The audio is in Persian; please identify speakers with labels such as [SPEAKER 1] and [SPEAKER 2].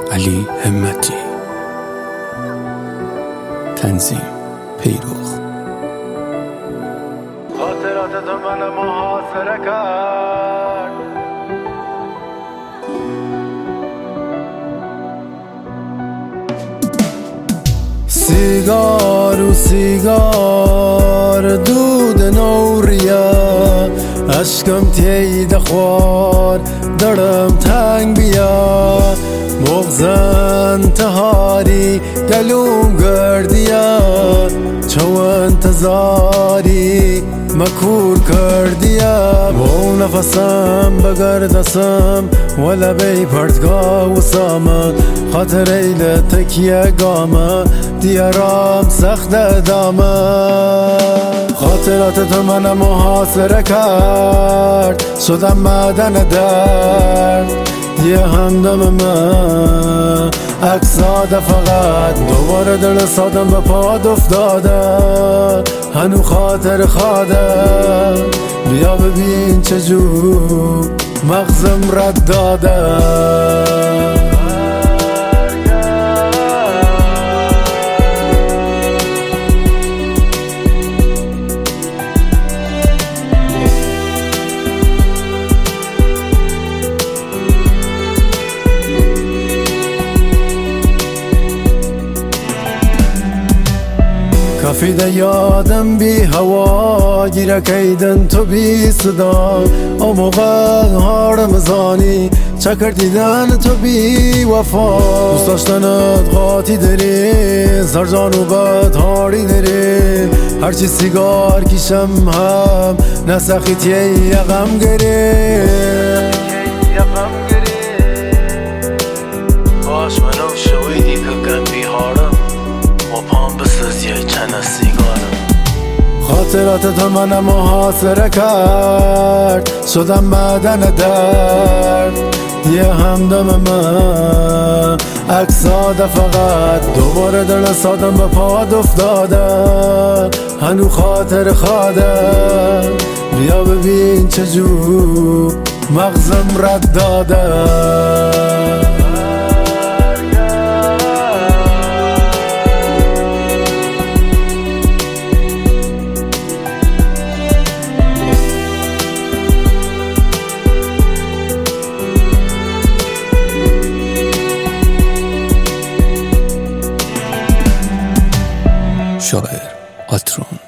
[SPEAKER 1] علی همتی. تنظیم پیروخ.
[SPEAKER 2] خاطرات تو من محاصره کرد، سیگار و سیگار دود نوریا، عشقم تیده خوار درم تنگ بیا، مغزن تهاری گلوم گردیا، چو انتظاری مکور کردیا، با نفسم بگردسم و لبی پرتگاه و سامه، خاطر ایل تکیه گامه دیارام سخت دامه. خاطرات تو من محاصره کرد، شدم معدن درد، یه همدم من اکساده، فقط دوباره دل سادم به پاد افتاده، هنو خاطر خواده، بیا ببین چجور مغزم رد داده. کفیده یادم بی هوا، گیره کیدن تو بی صدا، او موقع هارم زانی چکر دیدن تو بی وفا، دوست داشتنت قاطی داری، سرجان و بد هاری داری، هرچی سیگار کشم هم نسخیتیه یقم گری، باش منو شویدی که گم بی هارم و پام بسز یه چند سیگارم. خاطرات تو من محاصره کرد، شدم معدن درد، یه همدم من اکساده، فقط دوباره دل سادم به پاد افتاده، هنو خاطر خواده، بیا ببین چجور مغزم رد داده.
[SPEAKER 1] شاعر آترون.